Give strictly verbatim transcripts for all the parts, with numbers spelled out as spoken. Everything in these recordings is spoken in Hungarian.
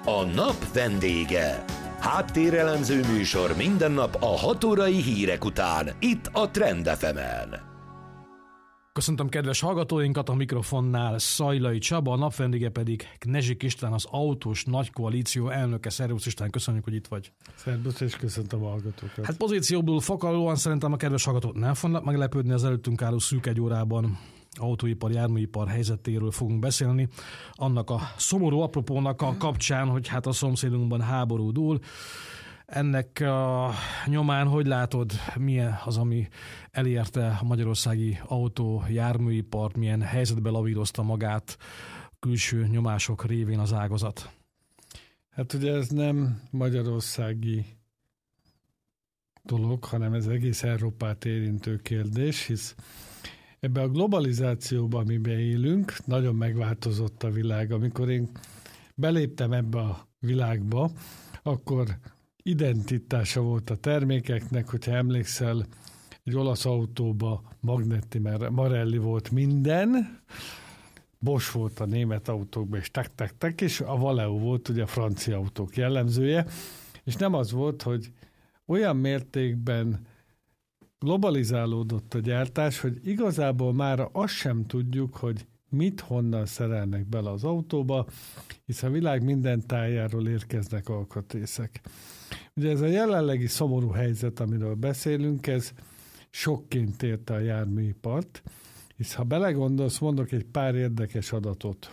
A nap vendége. Háttérelemző műsor minden nap a hat órai hírek után, itt a Trend ef emen. Köszöntöm kedves hallgatóinkat, a mikrofonnál Szajlai Csaba, a napvendége pedig Knezsik István, az Autós Nagy Koalíció elnöke. Szervusz István, köszönjük, hogy itt vagy. Szervusz, és köszöntöm a hallgatókat. Hát pozícióból fakadóan szerintem a kedves hallgatót nem fognak meglepődni, az előttünk álló szűk egy órában autóipar, járműipar helyzetéről fogunk beszélni. Annak a szomorú apropónak a kapcsán, hogy hát a szomszédunkban háború dúl. Ennek a nyomán hogy látod, milyen az, ami elérte a magyarországi autó, járműipart, milyen helyzetbe lavírozta magát külső nyomások révén az ágazat? Hát ugye ez nem magyarországi dolog, hanem ez egész Európát érintő kérdés, hisz ebbe a globalizációban, amiben élünk, nagyon megváltozott a világ. Amikor én beléptem ebbe a világba, akkor identitása volt a termékeknek, hogyha emlékszel, egy olasz autóba Magnetti Marelli volt minden, Bosch volt a német autókban, és tak, tak, tak, és a Valeo volt ugye a francia autók jellemzője, és nem az volt, hogy olyan mértékben globalizálódott a gyártás, hogy igazából már azt sem tudjuk, hogy mit honnan szerelnek bele az autóba, hisz a világ minden tájáról érkeznek alkatrészek. Ugye ez a jelenlegi szomorú helyzet, amiről beszélünk, ez sokként érte a járműipart, hisz ha belegondolsz, mondok egy pár érdekes adatot,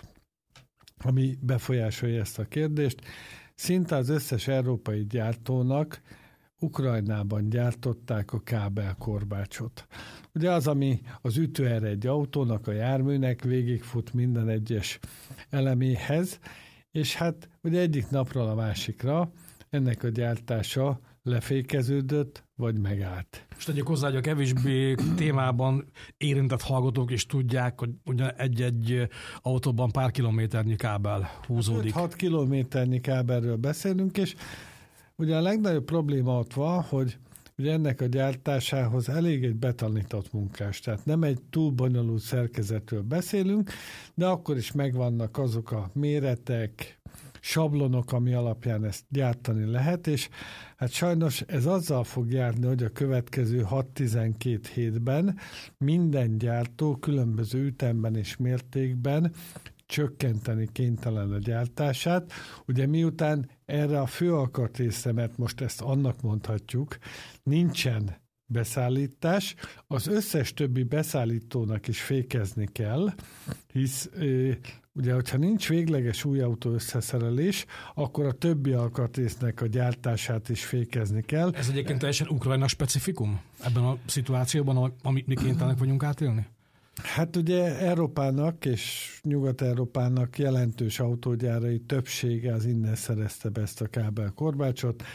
ami befolyásolja ezt a kérdést. Szinte az összes európai gyártónak Ukrajnában gyártották a kábelkorbácsot. Ugye az, ami az ütőere egy autónak, a járműnek végigfut minden egyes eleméhez, és hát ugye egyik napról a másikra ennek a gyártása lefékeződött, vagy megállt. És tegyük hozzá, hogy a kevésbé témában érintett hallgatók is tudják, hogy ugye egy-egy autóban pár kilométernyi kábel húzódik. hat kilométernyi kábelről beszélünk, és ugye a legnagyobb probléma ott van, hogy ugye ennek a gyártásához elég egy betanított munkás, tehát nem egy túl bonyolult szerkezetről beszélünk, de akkor is megvannak azok a méretek, sablonok, ami alapján ezt gyártani lehet, és hát sajnos ez azzal fog járni, hogy a következő hat-tizenkét hétben minden gyártó különböző ütemben és mértékben csökkenteni kénytelen a gyártását. Ugye miután erre a fő alkatrészre, mert most ezt annak mondhatjuk, nincsen beszállítás, az összes többi beszállítónak is fékezni kell, hisz ugye, hogyha nincs végleges új autó összeszerelés, akkor a többi alkatrésznek a gyártását is fékezni kell. Ez egyébként teljesen Ukrajna specifikum ebben a szituációban, amit mi kénytelenek vagyunk átélni? Hát ugye Európának és Nyugat-Európának jelentős autógyárai többsége az innen szerezte be ezt a kábelkorbácsot.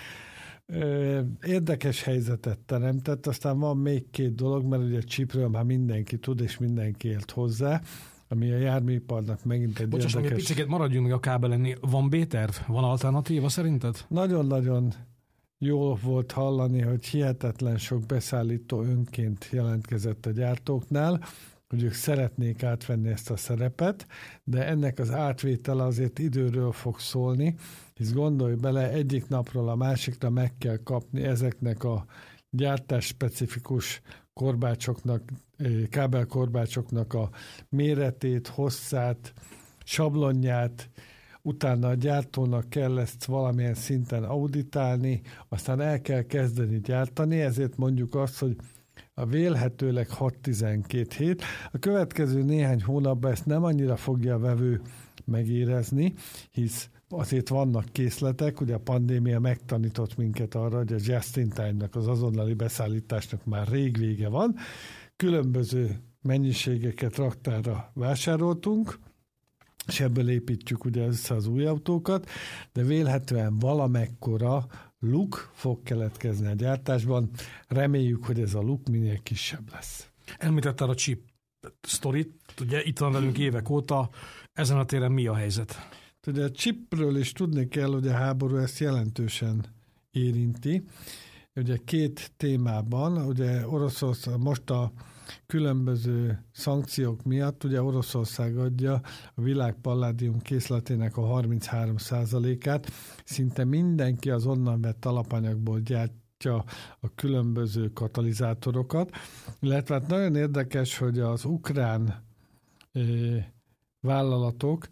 Érdekes helyzetet teremtett, aztán van még két dolog, mert ugye a chipről már mindenki tud, és mindenki élt hozzá, ami a járműiparnak megint egy Bocsáss, érdekes... Bocsás, egy picit maradjunk meg a kábelennél. Van B-terv? Van alternatíva szerinted? Nagyon-nagyon jó volt hallani, hogy hihetetlen sok beszállító önként jelentkezett a gyártóknál, hogy ők szeretnék átvenni ezt a szerepet, de ennek az átvétele azért időről fog szólni, hisz gondolj bele, egyik napról a másikra meg kell kapni ezeknek a gyártás specifikus korbácsoknak, kábelkorbácsoknak a méretét, hosszát, sablonját, utána a gyártónak kell ezt valamilyen szinten auditálni, aztán el kell kezdeni gyártani, ezért mondjuk azt, hogy a vélhetőleg hat-tizenkét hét. A következő néhány hónapban ezt nem annyira fogja a vevő megérezni, hisz azért vannak készletek, ugye a pandémia megtanított minket arra, hogy a just-in-time-nak, az azonnali beszállításnak már rég vége van. Különböző mennyiségeket raktárra vásároltunk, és ebből építjük ugye össze az új autókat, de vélhetően valamekkora luk fog keletkezni a gyártásban. Reméljük, hogy ez a luk minél kisebb lesz. Említetted a chip sztorit, ugye itt van velünk évek óta, ezen a téren mi a helyzet? Ugye a chipről is tudni kell, hogy a háború ezt jelentősen érinti. ugye két témában, ugye Oroszország most a különböző szankciók miatt, ugye Oroszország adja a világ palládium készletének a harminchárom százalékát, szinte mindenki az onnan vett alapanyagból gyártja a különböző katalizátorokat, illetve hát nagyon érdekes, hogy az ukrán eh, vállalatok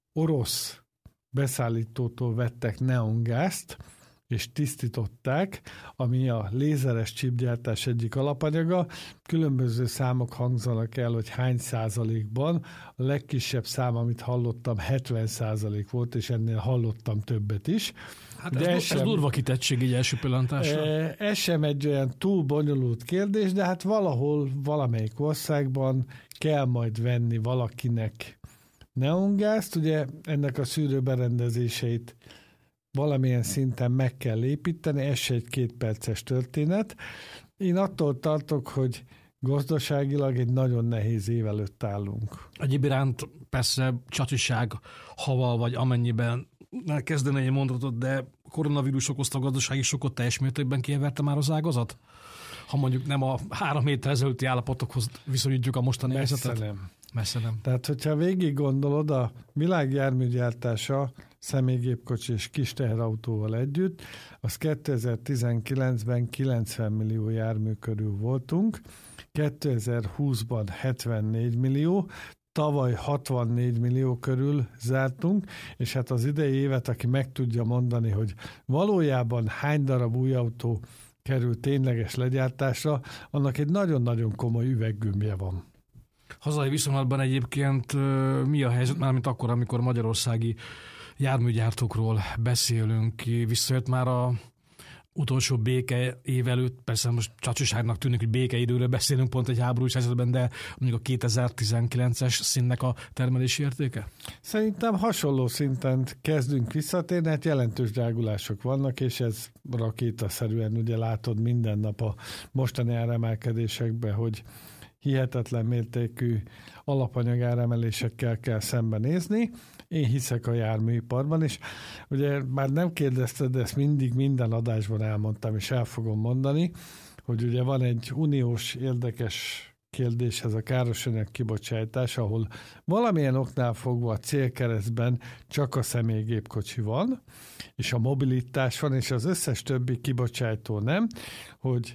orosz beszállítótól vettek neongázt, és tisztították, ami a lézeres csipgyártás egyik alapanyaga. Különböző számok hangzanak el, hogy hány százalékban. A legkisebb szám, amit hallottam, hetven százalék volt, és ennél hallottam többet is. Hát ez, ez, sem, ez durva kitettség így első pillantásra. Ez sem egy olyan túl bonyolult kérdés, de hát valahol, valamelyik országban kell majd venni valakinek neongázt. Ugye ennek a szűrőberendezéseit valamilyen szinten meg kell építeni, ez se egy két perces történet. Én attól tartok, hogy gazdaságilag egy nagyon nehéz év előtt állunk. Egyéb iránt persze csacsiság, haval vagy amennyiben kezdene egy mondatot, de koronavírus okozta a gazdasági sokot teljes mértékben kieverte már az ágazat? Ha mondjuk nem a három héttel ezelőtti állapotokhoz viszonyítjuk a mostani helyzetet? Messze nem. Messze nem. Tehát, hogyha végig gondolod, a világjárműgyártása személygépkocsi és kis teherautóval együtt, az kétezer-tizenkilencben kilencven millió jármű körül voltunk, kétezer-húszban hetvennégy millió, tavaly hatvannégy millió körül zártunk, és hát az idei évet, aki meg tudja mondani, hogy valójában hány darab új autó kerül tényleges legyártásra, annak egy nagyon-nagyon komoly üveggömbje van. Hazai viszonylatban egyébként mi a helyzet, mármint akkor, amikor magyarországi járműgyártókról beszélünk, visszajött már a utolsó béke év előtt, persze most csacsiságnak tűnik, hogy békeidőről beszélünk pont egy háborús helyzetben, de mondjuk a kétezer-tizenkilences színnek a termelési értéke? Szerintem hasonló szinten kezdünk visszatérni, hát jelentős drágulások vannak, és ez rakétaszerűen ugye látod minden nap a mostani áremelkedésekben, hogy hihetetlen mértékű alapanyagáremelésekkel kell szembenézni. Én hiszek a járműiparban, és ugye már nem kérdezted, de ezt mindig minden adásban elmondtam, és el fogom mondani, hogy ugye van egy uniós érdekes kérdés, ez a károsanyag kibocsátás, ahol valamilyen oknál fogva a célkeresztben csak a személygépkocsi van, és a mobilitás van, és az összes többi kibocsátó nem, hogy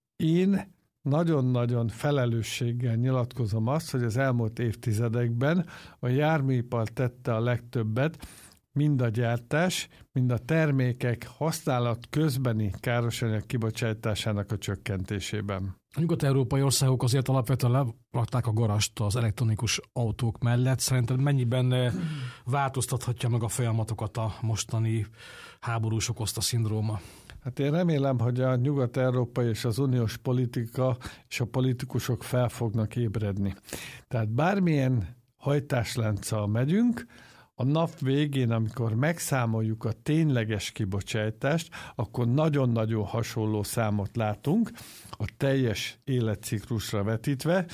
én nagyon-nagyon felelősséggel nyilatkozom azt, hogy az elmúlt évtizedekben a járműipar tette a legtöbbet, mind a gyártás, mind a termékek használat közbeni károsanyag kibocsátásának a csökkentésében. A nyugat-európai országok azért alapvetően lerakták a garast az elektronikus autók mellett. Szerintem mennyiben változtathatja meg a folyamatokat a mostani háborús okozta szindróma? Hát én remélem, hogy a nyugat-európai és az uniós politika és a politikusok fel fognak ébredni. Tehát bármilyen hajtáslánccal megyünk, a nap végén, amikor megszámoljuk a tényleges kibocsátást, akkor nagyon-nagyon hasonló számot látunk, a teljes életciklusra vetítve.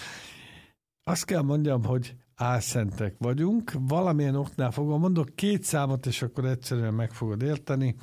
Azt kell mondjam, hogy álszentek vagyunk, valamilyen oknál fogom, mondok két számot, és akkor egyszerűen meg fogod érteni.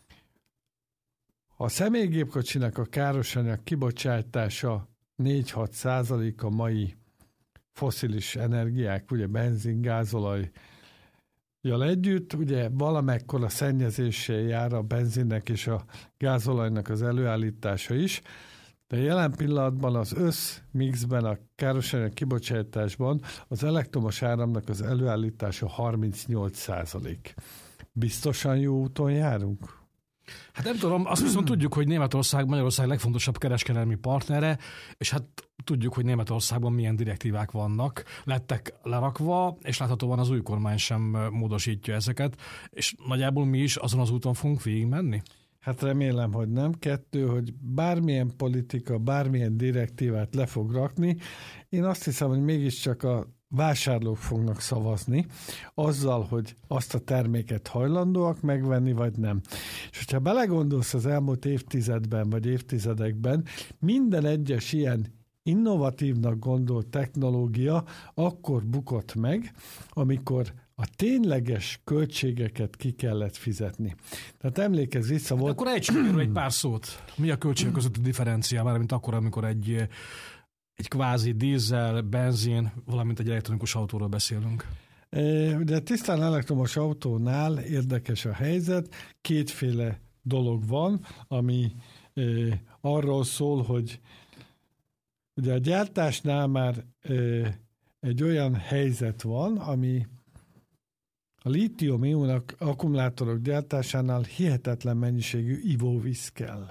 A személygépkocsinak a károsanyag kibocsátása négy-hat százalék a mai fosszilis energiák, ugye benzin, gázolaj, jal együtt, ugye valamekkora szennyezéssel jár a benzinnek és a gázolajnak az előállítása is, de jelen pillanatban az összmixben, a károsanyag kibocsátásban az elektromos áramnak az előállítása harmincnyolc százalék. Biztosan jó úton járunk? Hát nem tudom, azt viszont tudjuk, hogy Németország Magyarország legfontosabb kereskedelmi partnere, és hát tudjuk, hogy Németországban milyen direktívák vannak, lettek lerakva, és láthatóan az új kormány sem módosítja ezeket, és nagyjából mi is azon az úton fogunk végigmenni? Hát remélem, hogy nem. Kettő, hogy bármilyen politika, bármilyen direktívát le fog rakni, én azt hiszem, hogy mégiscsak a vásárlók fognak szavazni azzal, hogy azt a terméket hajlandóak megvenni, vagy nem. És hogyha belegondolsz az elmúlt évtizedben, vagy évtizedekben, minden egyes ilyen innovatívnak gondolt technológia akkor bukott meg, amikor a tényleges költségeket ki kellett fizetni. Tehát emlékezz vissza, hát volt... Akkor ejtsünk egy pár szót. Mi a költségek közötti differencia, már mint akkor, amikor egy, egy kvázi dízel, benzin, valamint egy elektronikus autóról beszélünk? De tisztán elektromos autónál érdekes a helyzet. Kétféle dolog van, ami arról szól, hogy ugye a gyártásnál már egy olyan helyzet van, ami a lítium-ion akkumulátorok gyártásánál hihetetlen mennyiségű ivóvíz kell.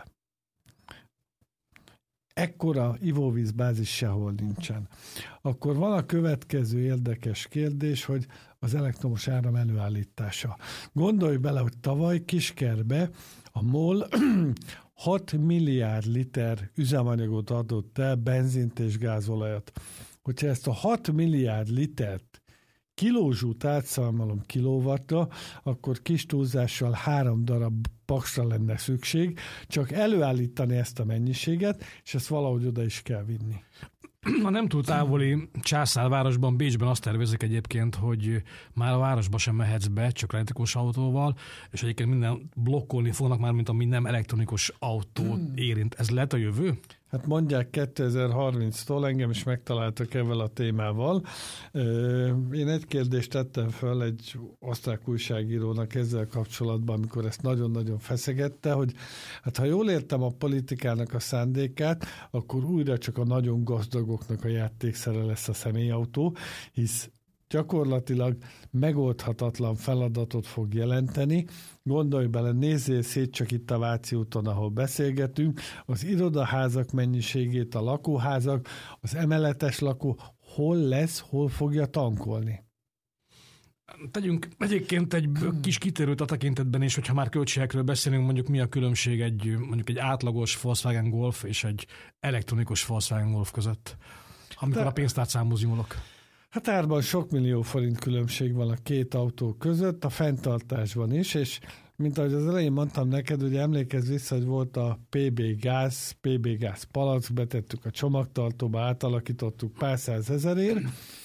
Ekkora ivóvízbázis sehol nincsen. Akkor van a következő érdekes kérdés, hogy az elektromos áram előállítása. Gondolj bele, hogy tavaly Kiskerbe a MOL hat milliárd liter üzemanyagot adott el, benzint és gázolajat. Hogyha ezt a hat milliárd litert kilózsút átszámolom kilowattra, akkor kis túlzással három darab paksra lenne szükség, csak előállítani ezt a mennyiséget, és ezt valahogy oda is kell vinni. A nem túl távoli császárvárosban, Bécsben azt tervezik egyébként, hogy már a városba sem mehetsz be, csak elektronikus autóval, és egyébként minden blokkolni fognak már, mint ami nem elektronikus autó érint. Ez lehet a jövő? Hát mondják kétezer-harminctól, engem is megtaláltak ezzel a témával. Én egy kérdést tettem föl egy osztrák újságírónak ezzel kapcsolatban, amikor ezt nagyon-nagyon feszegette, hogy hát ha jól értem a politikának a szándékát, akkor újra csak a nagyon gazdagoknak a játékszere lesz a személyautó, hisz gyakorlatilag megoldhatatlan feladatot fog jelenteni. Gondolj bele, nézzél szét csak itt a Váci úton, ahol beszélgetünk, az irodaházak mennyiségét, a lakóházak, az emeletes lakó, hol lesz, hol fogja tankolni? Tegyünk egyébként egy kis kitérőt a tekintetben is, hogyha már költségekről beszélünk, mondjuk mi a különbség egy, mondjuk egy átlagos Volkswagen Golf és egy elektronikus Volkswagen Golf között, amikor De... a pénztárcámhoz nyúlok. Hát árban sok millió forint különbség van a két autó között, a fenntartásban is, és mint ahogy az elején mondtam neked, ugye emlékezz vissza, hogy volt a pé bé gáz, pé bé gáz palack, betettük a csomagtartóba, átalakítottuk pár százezerért.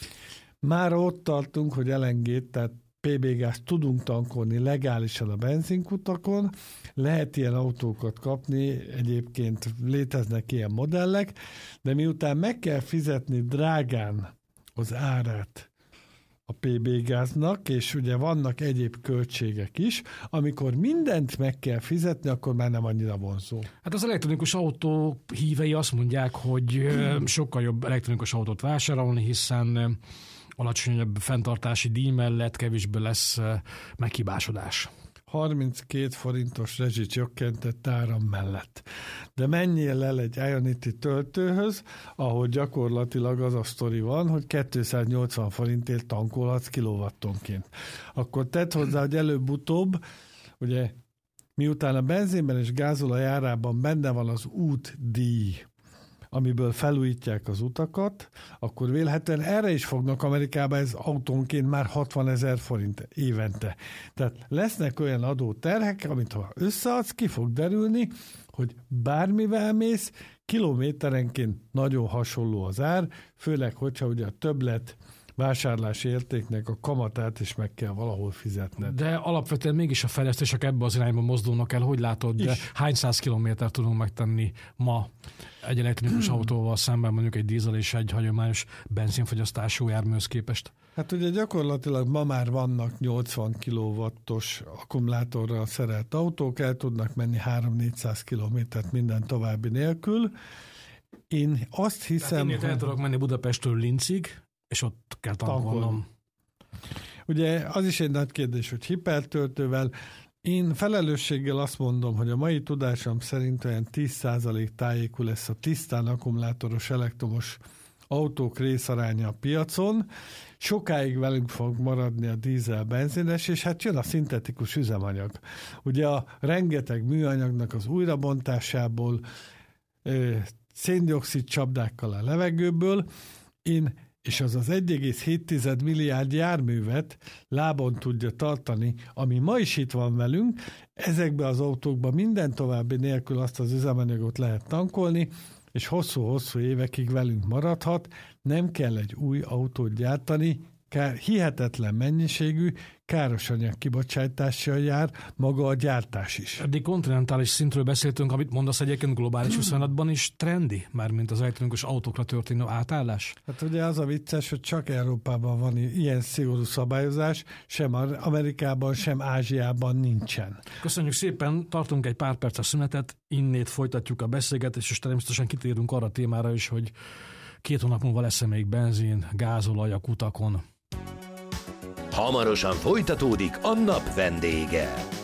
Már ott tartunk, hogy el en gé-t, tehát pé bé gáz tudunk tankolni legálisan a benzinkutakon, lehet ilyen autókat kapni, egyébként léteznek ilyen modellek, de miután meg kell fizetni drágán az árát a pé bé gáznak, és ugye vannak egyéb költségek is, amikor mindent meg kell fizetni, akkor már nem annyira vonzó. Hát az elektronikus autó hívei azt mondják, hogy sokkal jobb elektronikus autót vásárolni, hiszen alacsonyabb fenntartási díj mellett kevésbé lesz meghibásodás. harminckét forintos rezsicsökkentett áram mellett. De menjél el egy Ionity töltőhöz, ahol gyakorlatilag az a sztori van, hogy kétszáznyolcvan forintért tankolhatsz kilowattonként. Akkor tedd hozzá, hogy előbb-utóbb, ugye miután a benzinben és gázolaj árában benne van az útdíj, amiből felújítják az utakat, akkor vélhetően erre is fognak Amerikában, ez autónként már hatvanezer forint évente. Tehát lesznek olyan adóterhek, amit ha összeadsz, ki fog derülni, hogy bármivel mész, kilométerenként nagyon hasonló az ár, főleg, hogyha ugye a többlet vásárlási értéknek a kamatát is meg kell valahol fizetned. De alapvetően mégis a fejlesztések ebbe az irányba mozdulnak el. Hogy látod, de hány száz kilométert tudunk megtenni ma egy elektronikus autóval szemben, mondjuk egy dízel és egy hagyományos benzinfogyasztású járműhöz képest? Hát ugye gyakorlatilag ma már vannak nyolcvan kilowattos akkumulátorral szerelt autók, el tudnak menni három-négyszáz kilométert minden további nélkül. Én azt hiszem... Tehát én el tudok menni Budapestről Linzig, és ott kell tankolnom. Ugye az is egy nagy kérdés, hogy hipertöltővel. Én felelősséggel azt mondom, hogy a mai tudásom szerint olyan tíz százalék tájékú lesz a tisztán akkumulátoros elektromos autók részaránya a piacon. Sokáig velünk fog maradni a dízel benzines, és hát jön a szintetikus üzemanyag. Ugye a rengeteg műanyagnak az újrabontásából, széndioxid csapdákkal a levegőből, én és az az egy egész hét milliárd járművet lábon tudja tartani, ami ma is itt van velünk, ezekben az autókban minden további nélkül azt az üzemanyagot lehet tankolni, és hosszú-hosszú évekig velünk maradhat, nem kell egy új autót gyártani, kár, hihetetlen mennyiségű károsanyag kibocsátással jár maga a gyártás is. Eddig kontinentális szintről beszéltünk, amit mondasz egyébként globális viszonylatban is trendi, mármint az elektronikus autókra történő átállás? Hát ugye az a vicces, hogy csak Európában van ilyen szigorú szabályozás, sem Amerikában, sem Ázsiában nincsen. Köszönjük szépen, tartunk egy pár perces szünetet, innét folytatjuk a beszélgetést, és természetesen kitérünk arra a témára is, hogy két hónap múlva lesz-e még benzin, gázolaj a kutakon. Hamarosan folytatódik a nap vendége.